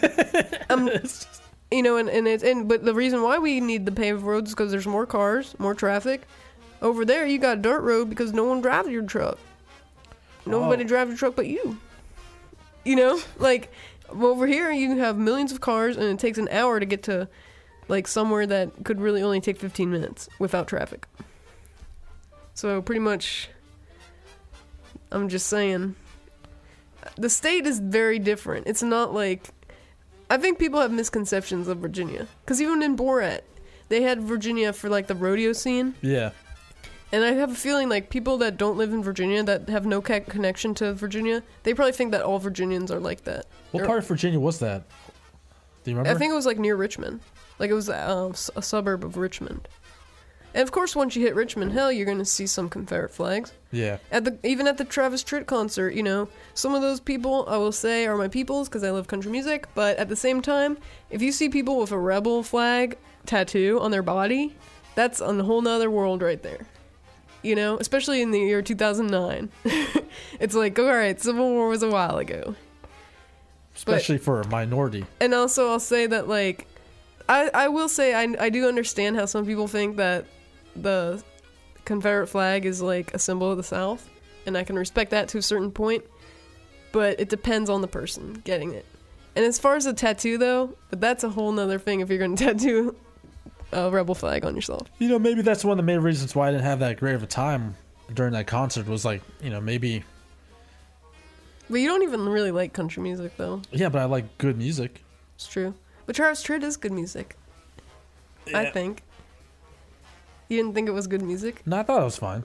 you know, but the reason why we need the paved roads is because there's more cars, more traffic. Over there, you got a dirt road because no one drives your truck. Nobody drives your truck but you. You know? Like, over here, you have millions of cars, and it takes an hour to get to, like, somewhere that could really only take 15 minutes without traffic. So, pretty much, I'm just saying, the state is very different. It's not like, I think people have misconceptions of Virginia. Because even in Borat, they had Virginia for, like, the rodeo scene. Yeah. And I have a feeling, like, people that don't live in Virginia, that have no connection to Virginia, they probably think that all Virginians are like that. What part of Virginia was that? Do you remember? I think it was, like, near Richmond. Like, it was a suburb of Richmond. And, of course, once you hit Richmond Hill, you're going to see some Confederate flags. Yeah. Even at the Travis Tritt concert, you know, some of those people, I will say, are my peoples because I love country music. But at the same time, if you see people with a rebel flag tattoo on their body, that's a whole nother world right there. You know, especially in the year 2009. It's like, all right, Civil War was a while ago. Especially for a minority. And also, I'll say that, like, I will say I do understand how some people think that the Confederate flag is, like, a symbol of the South. And I can respect that to a certain point. But it depends on the person getting it. And as far as a tattoo, though, but that's a whole nother thing if you're going to tattoo a rebel flag on yourself. You know, maybe that's one of the main reasons why I didn't have that great of a time during that concert was, like, you know, maybe... But you don't even really like country music, though. Yeah, but I like good music. It's true. But Travis Tritt is good music. Yeah. I think. You didn't think it was good music? No, I thought it was fine.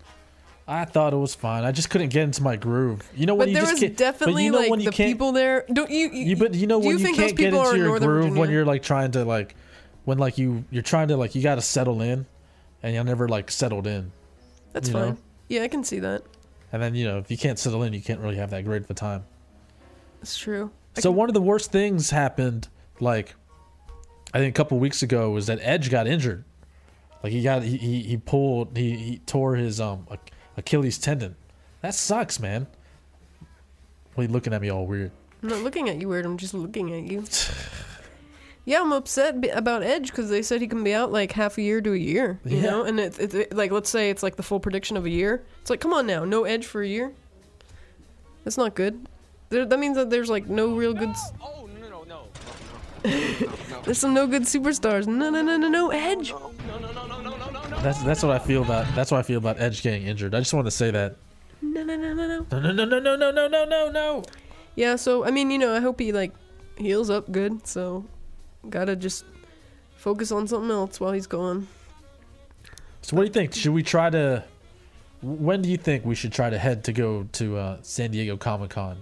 I just couldn't get into my groove. You know when but you there just was definitely, you know like, when you the can't, people there... Don't you but you know do when you you think can't those get people are into in your Northern groove Virginia? when you're, like, trying to, like... When, like, you're trying to, like, you gotta settle in, and you're never, like, settled in. That's you fine. know? Yeah, I can see that. And then, you know, if you can't settle in, you can't really have that great of a time. It's true. So one of the worst things happened, like, I think a couple weeks ago, was that Edge got injured. Like, he tore his Achilles tendon. That sucks, man. What are you looking at me all weird? I'm not looking at you weird, I'm just looking at you. Yeah, I'm upset about Edge because they said he can be out, like, half a year to a year, you know? And it's like, let's say it's like the full prediction of a year. It's like, come on now, no Edge for a year? That's not good. That means that there's, like, no real good... Oh, no. There's some no good superstars. No, Edge! No. That's what I feel about. That's what I feel about Edge getting injured. I just want to say that. No. Yeah, so, I mean, you know, I hope he, like, heals up good, so... Gotta just focus on something else while he's gone. So what do you think? Should we try to... When do you think we should try to head to go to San Diego Comic-Con?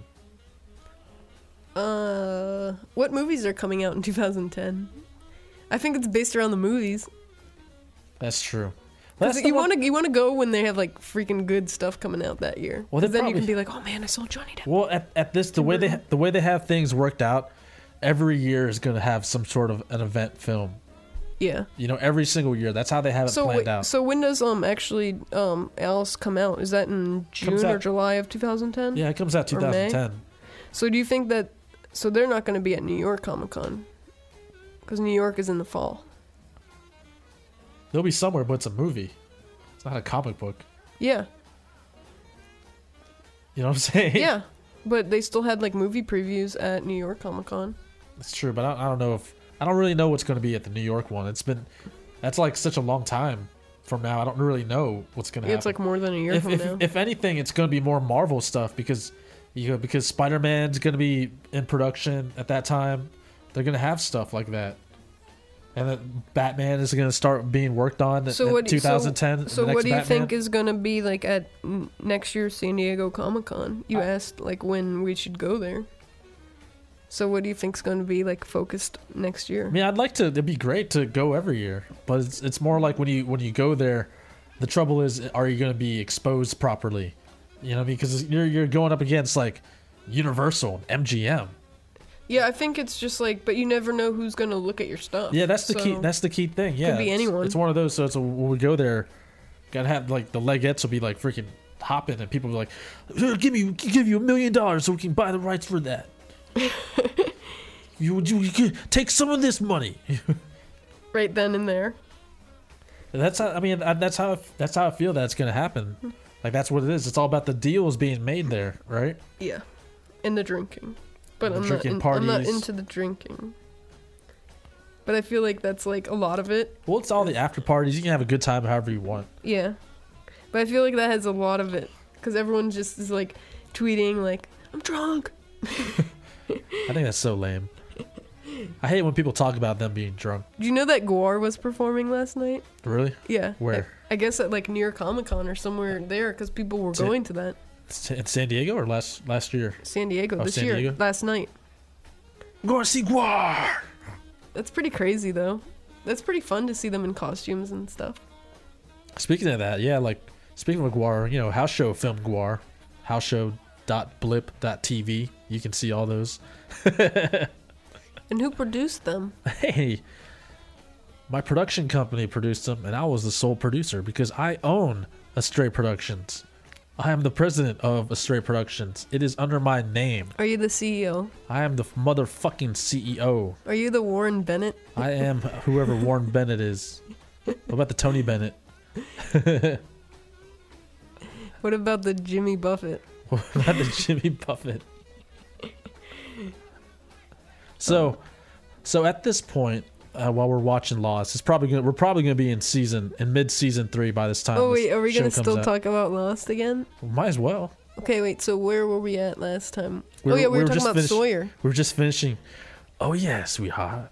What movies are coming out in 2010? I think it's based around the movies. That's true. You want to go when they have, like, freaking good stuff coming out that year. Well, then you can be like, oh man, I saw Johnny Depp. Well, at this, the way they have things worked out, every year is going to have some sort of an event film. Yeah. You know, every single year. That's how they have it planned out. So when does actually Alice come out? Is that in June or July of 2010? Yeah, it comes out 2010. So do you think that... So they're not going to be at New York Comic Con? Because New York is in the fall. They'll be somewhere, but it's a movie. It's not a comic book. Yeah. You know what I'm saying? Yeah. But they still had, like, movie previews at New York Comic Con. That's true, but I don't know if... I don't really know what's going to be at the New York one. That's like such a long time from now. I don't really know what's going to happen. It's like more than a year from now. If anything, it's going to be more Marvel stuff because Spider-Man's going to be in production at that time. They're going to have stuff like that. And then Batman is going to start being worked on in 2010. So what do you think is going to be, like, at next year's San Diego Comic-Con? You asked, like, when we should go there. So what do you think's going to be, like, focused next year? I mean, I'd like to. It'd be great to go every year, but it's more like when you go there, the trouble is, are you going to be exposed properly? You know what I mean? Because you're going up against like Universal and MGM. Yeah, I think it's just like, but you never know who's gonna look at your stuff. Yeah, that's the So, key. That's the key thing. Yeah, Could be anyone. It's one of those. So when we go there, gotta have like the legettes will be like freaking hopping, and people will be like, give you $1 million so we can buy the rights for that. you can take some of this money. right then and there. That's how. I mean, that's how I feel that it's gonna happen. Like that's what it is. It's all about the deals being made there, right? Yeah, and the drinking. But The I'm drinking not. I'm not parties. into the drinking. But I feel like that's like a lot of it. Well, it's all the after parties. You can have a good time however you want. Yeah, but I feel like that has a lot of it because everyone just is like tweeting like, "I'm drunk." I think that's so lame. I hate when people talk about them being drunk. Do you know that Guar was performing last night? Really? Yeah. Where? I guess at like near Comic-Con or somewhere there because people were going to that. In San Diego or last year? San Diego Oh, this San year, Diego? last night. Go see Guar. That's pretty crazy though. That's pretty fun to see them in costumes and stuff. Speaking of that, yeah, like speaking of Guar, you know, House Show filmed Guar, houseShow.blip.tv. You can see all those. And who produced them? Hey, my production company produced them, and I was the sole producer because I own Astray Productions. I am the president of Astray Productions. It is under my name. Are you the CEO? I am the motherfucking CEO. Are you the Warren Bennett? I am whoever Warren Bennett is. What about the Tony Bennett? What about the Jimmy Buffett? What about the Jimmy Buffett? So at this point, while we're watching Lost, we're probably gonna be in mid-season 3 by this time. Oh this wait, are we show gonna comes still out. talk about Lost again? Might as well. Okay, wait. So where were we at last time? We we were talking just about Sawyer. We were just finishing. Oh yeah, sweetheart.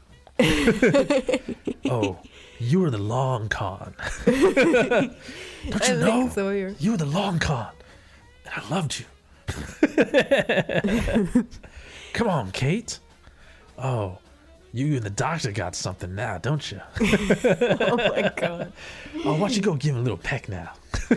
Oh, you were the long con. Don't you know? Like Sawyer. You were the long con, and I loved you. Come on, Kate. Oh, you and the doctor got something now, don't you? Oh my god. Oh, why don't you go give him a little peck now?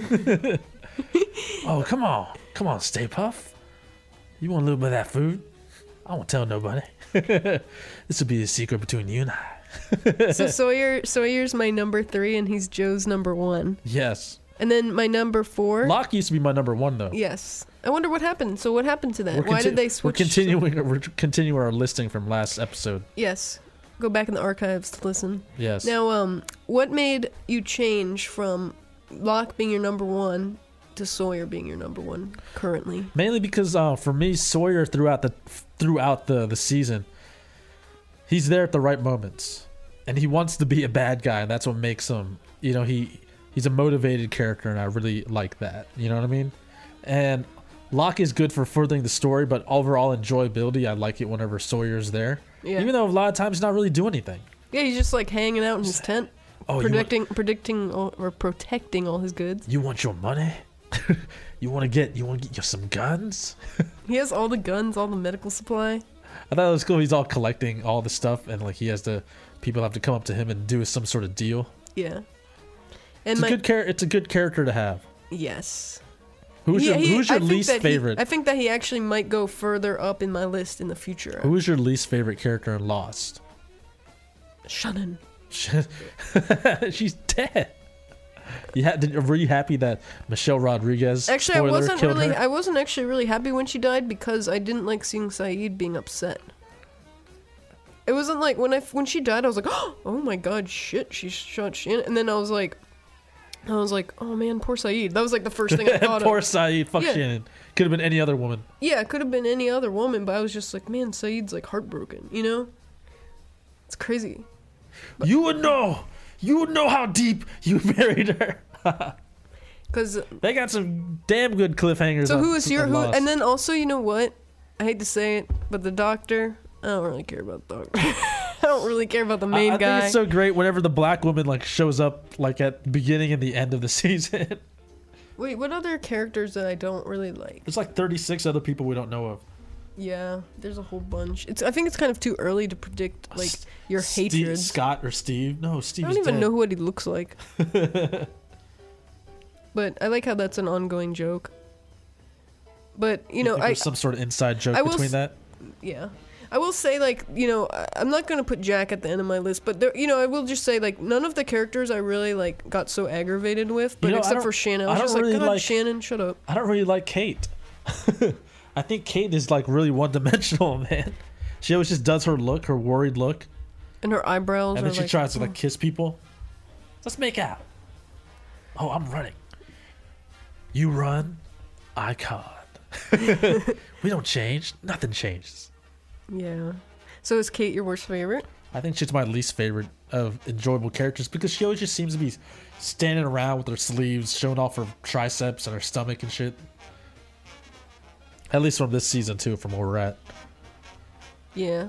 Oh, come on, Stay Puff. You want a little bit of that food? I won't tell nobody. This will be a secret between you and I. So Sawyer's my number 3 and he's Joe's number 1. Yes. And then my number 4. Locke used to be my number 1 though. Yes. I wonder what happened. So what happened to that? Why did they switch? We're continuing our listing from last episode. Yes. Go back in the archives to listen. Yes. Now, what made you change from Locke being your number 1 to Sawyer being your number 1 currently? Mainly because for me, Sawyer throughout the season, he's there at the right moments, and he wants to be a bad guy, and that's what makes him. You know, he's a motivated character, and I really like that. You know what I mean? And Locke is good for furthering the story, but overall enjoyability, I like it whenever Sawyer's there. Yeah. Even though a lot of times he's not really doing anything. Yeah, he's just like hanging out in his tent, Oh, protecting all his goods. you want your money? you want to get you some guns? He has all the guns, all the medical supply. I thought it was cool. He's all collecting all the stuff, and like people have to come up to him and do some sort of deal. Yeah. And It's a good character to have. Yes. Who's your I think least that favorite? I think that he actually might go further up in my list in the future. Who is your least favorite character in Lost? Shannon. She's dead. Were you happy that Michelle Rodriguez? Actually, killed her? I wasn't actually really happy when she died because I didn't like seeing Saeed being upset. It wasn't like when she died, I was like, oh my god, shit, she shot Shannon, and then I was like, oh man, poor Saeed. That was like the first thing I thought Poor of. Saeed. Fuck Yeah. Shannon. Could have been any other woman. Yeah, it could have been any other woman, but I was just like, man, Saeed's like heartbroken, you know? It's crazy. You would know how deep you buried her. Cause They got some damn good cliffhangers. so on- who is your on who? Lost. And then also, you know what? I hate to say it, but the doctor. I don't really care about the doctor. I don't really care about the main I guy. think it's so great whenever the black woman like shows up like at the beginning and the end of the season. Wait, what other characters that I don't really like? There's like 36 other people we don't know of. Yeah, there's a whole bunch. I think it's kind of too early to predict like your Steve, hatred. Scott or Steve? No, Steve. I don't even know what he looks like. But I like how that's an ongoing joke. But you You know, think there's some sort of inside joke I will between s- that? yeah. I will say, like, you know, I'm not gonna put Jack at the end of my list, but there, you know, I will just say, like, none of the characters I really like got so aggravated with, but You know, I except don't- for Shannon, I I was don't just like, really God, like- Shannon, shut up. I don't really like Kate. I think Kate is like really one-dimensional, man. She always just does her look, her worried look, And her eyebrows and are then she like, tries to like kiss people. Let's make out. Oh, I'm running. You run, I con. We don't change. Nothing changes. yeah. So is Kate your worst favorite? I think she's my least favorite of enjoyable characters because she always just seems to be standing around with her sleeves, showing off her triceps and her stomach and shit. At least from this season too, from where we're at. Yeah.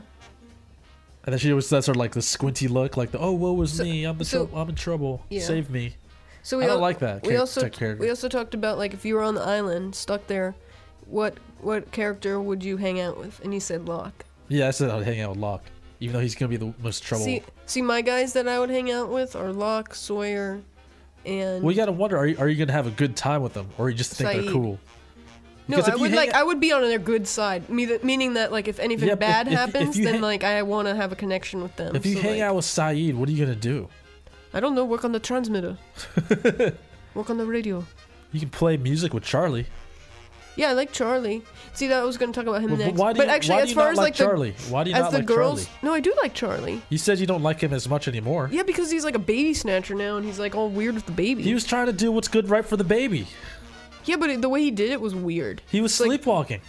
And then she always does her like the squinty look, like the woe is So- me, I'm so- I'm in trouble, Yeah. save me. So I don't like that We also type character. we also talked about, like, if you were on the island stuck there, what character would you hang out with? And you said Locke. Yeah, I said I'd hang out with Locke, even though he's gonna be the most trouble. See, my guys that I would hang out with are Locke, Sawyer, and Well, you gotta wonder: are you gonna have a good time with them, or you just think they're Saeed. cool? no, Because if I you would hang like out- I would be on their good side, meaning that, like, if anything Yeah, but bad if you happens, then hang- like I want to have a connection with them. If you So, hang like, out with Saeed, what are you gonna do? I don't know, work on the transmitter, work on the radio. You can play music with Charlie. Yeah, I like Charlie. See, that I was going to talk about him But next. why do but you, actually, why as do you far not as like like Charlie? Why do you as not the like girls, Charlie? no, I do like Charlie. You said you don't like him as much anymore. Yeah, because he's like a baby snatcher now, and he's like all weird with the baby. He was trying to do what's good right for the baby. Yeah, but the way he did it was weird. He was Like- sleepwalking.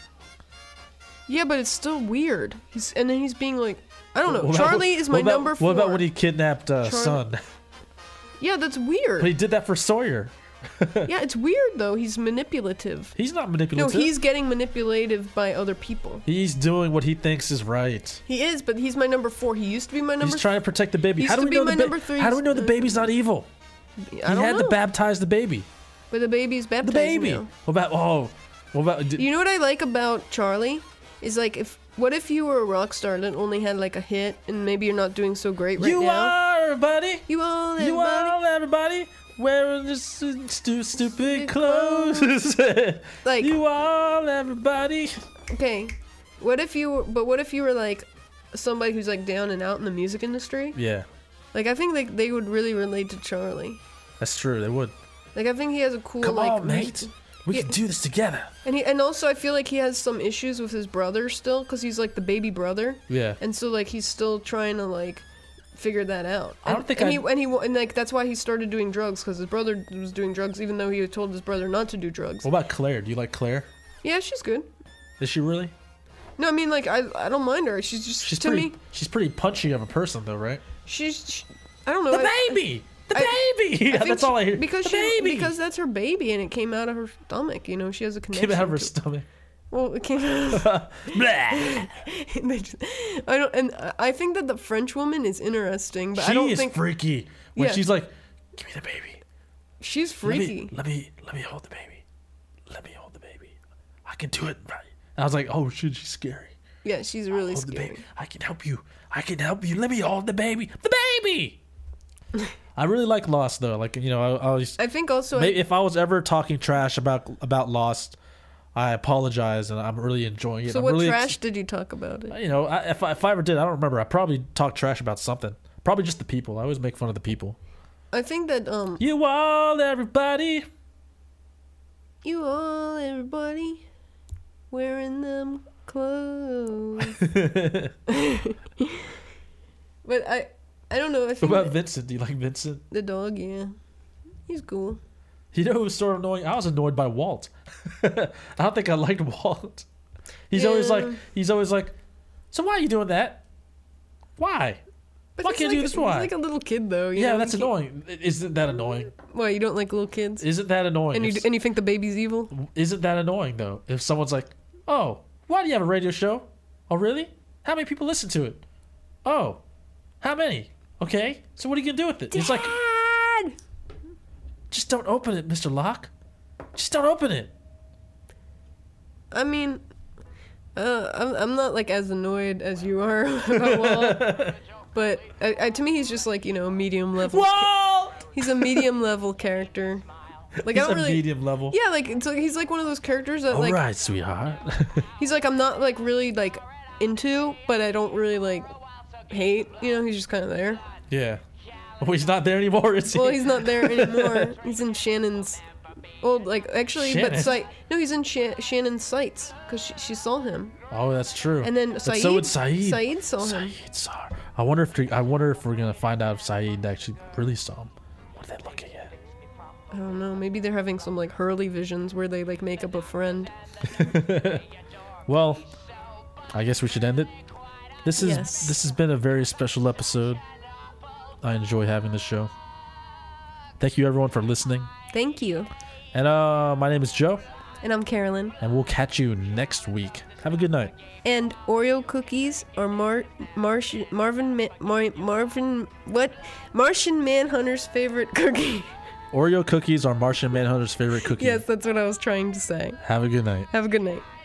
Yeah, but it's still weird. And then he's being like, I don't know. What about- Charlie is my what about- number 4. What about when he kidnapped Son? Yeah, that's But weird. he did that for Sawyer. Yeah, it's weird though. He's manipulative. He's not No, manipulative. he's getting manipulative by other people. He's doing what he thinks is right. He is, but he's my number 4. He used to be my number. He's trying to protect the baby. Used How do to we be know my the number 3. How do we know the baby's not evil? I He don't had know. to baptize the baby. But the baby's The baptized baby. now. What about? You know what I like about Charlie is, like, what if you were a rock star that only had like a hit and maybe you're not doing so great right you now? are everybody. You all everybody. You are everybody wearing this stupid clothes. Like, you are everybody. okay, what if you were like somebody who's like down and out in the music industry? Yeah, Like, I think they would really relate to Charlie. that's true. They would. Like, I think he has a cool Come like on, mate. We Yeah. can do this together. and also I feel like he has some issues with his brother still, because he's like the baby brother, Yeah. and so like he's still trying to like figure that out. I don't think and I- and like that's why he started doing drugs, because his brother was doing drugs even though he had told his brother not to do drugs. What about Claire? Do you like Claire? Yeah, she's good. Is she really? No, I mean, like, I don't mind her. She's just, She's to pretty. me, She's pretty punchy of a person, though, right? I don't know. The baby. The I baby. think Yeah, that's all I hear. Because the baby. because that's her baby, and it came out of her stomach. You know, she has a connection. came out of her to- stomach. Well, it came out. Blah. They just- I don't, and I think that the French woman is interesting, but She I don't is think freaky when Yeah. she's like, "Give me the baby. she's freaky. Let me hold the baby. Let me hold the baby. I can do it right." And I was like, "Oh shit, she's scary. Yeah, she's really Hold the scary. baby. I can help you. I can help you. Let me hold the baby. The baby." I really like Lost though. Like, you know, I always. I think also Maybe if I was ever talking trash about Lost, I apologize, and I'm really enjoying it. so. I'm What really trash did you talk about it? You know, if I ever did, I don't remember. I probably talked trash about something. Probably just the people. I always make fun of the people. I think that You all, everybody. you all everybody wearing them clothes. But I don't know. I What think about that Vincent? Do you like Vincent? the dog, yeah, he's cool. You know who was sort of annoying? I was annoyed by Walt. I don't think I liked Walt. He's always Yeah. like, so why are you doing that? Why? But Why he's can't you do like, this? Why? He's like a little kid, though. You Yeah, know? that's You can't- annoying. Isn't that annoying? Why, you don't like little kids? Isn't that annoying? And If- you think the baby's evil? Isn't that annoying though? If someone's like, "Oh, why do you have a radio show? Oh, really? How many people listen to it? Oh, how many? Okay, so what are you gonna do with it?" It's like, Dad! just don't open it, Mr. Locke. Just don't open it. I mean, I'm not like as annoyed as you are about Walt, but to me he's just like, you know, a medium level. Walt! He's a medium level character. Like He's I don't a really. medium level. Yeah, like it's like, he's like one of those characters that All like right, sweetheart. he's like I'm not like really like into, but I don't really like hate. You know, he's just kind of there. Yeah. Well, he's not there anymore, is he? Well, he's not there anymore. He's in Shannon's. Well, like actually, Shannon? but Sight. No, he's in Shannon's sights because she saw him, Oh, that's true. and then But Saeed. so would Saeed. Saeed saw him. Saeed saw her. I wonder if we're gonna find out if Saeed actually really saw him. What are they looking at? I don't know. Maybe they're having some like Hurley visions where they like make up a friend. Well, I guess we should end it. This Yes. has been a very special episode. I enjoy having this show. Thank you everyone for listening. Thank you. And my name is Joe, And I'm Carolyn. and we'll catch you next week. Have a good night. And Oreo cookies are Martian Manhunter's favorite cookie. Oreo cookies are Martian Manhunter's favorite cookie. Yes, that's what I was trying to say. Have a good night. Have a good night.